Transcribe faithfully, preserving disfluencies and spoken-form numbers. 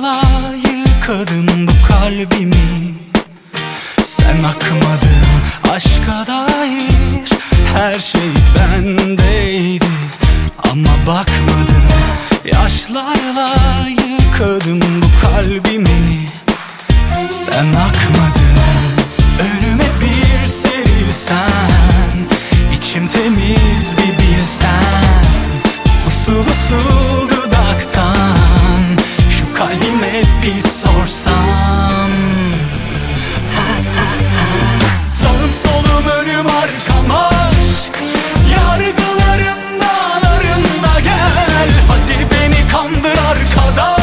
Yaşlarla yıkadım bu kalbimi. Sen akmadın aşka dair, her şey bendeydi ama bakmadım. Yaşlarla yıkadım bu kalbimi. Sen akmadın. Önüme bir serilsen, içim temiz bir bilsen. Usul usul dudaktan şu kalbime bir sorsam. Sağım solum önüm arkam aşk, yargılarından arınma gel. Hadi beni kandır arkadan.